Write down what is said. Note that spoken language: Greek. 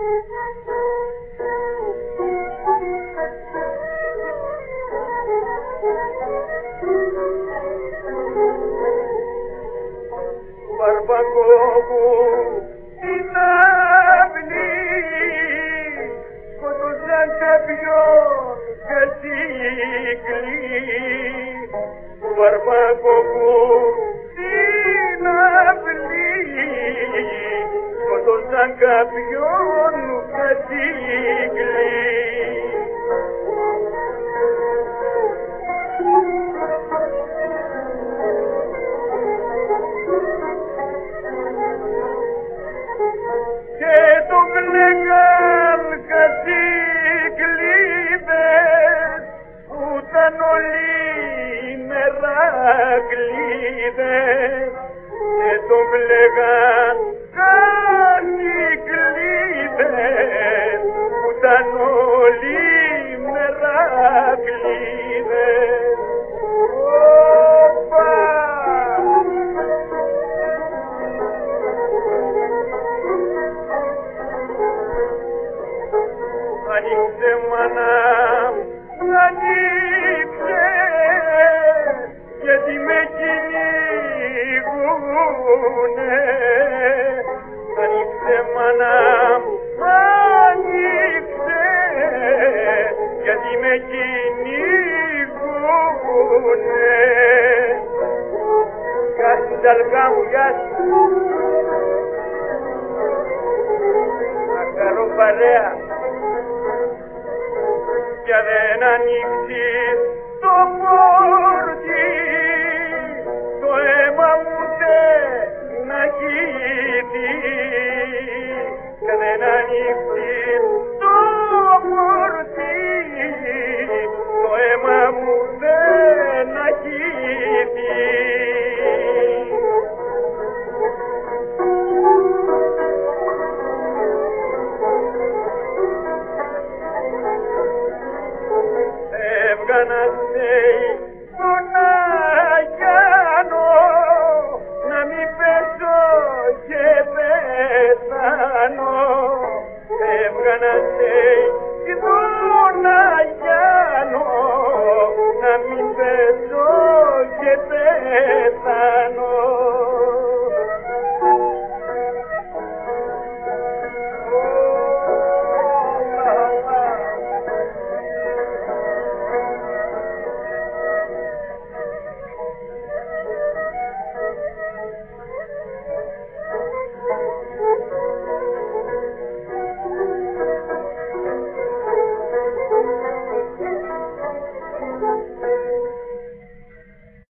Βαρβακόπου στην αυλή σκοτώσαν κάποιον κατσίκλι. Βαρβακόπου στην αυλή σκοτώσαν κάποιον κατσίκλι. Και το κλαίγαν κατσίκλιδες που ήταν όλοι μερακλίδες. Και το κλαίγαν κατσίκλιδες που ήταν όλοι μερακλίδες. Ανοίξε μάνα, ανοίξε, γιατί με κυνηγούνε. Ανοίξε μάνα, ανοίξε, γιατί με κυνηγούνε. Γεια σου ταλκά μου, γεια σου. Να χαρώ παρέα. Κι αν δεν ανοίξεις το πόρτι, το αίμα μου δεν να κοίτη. Κι αν δεν ανοίξεις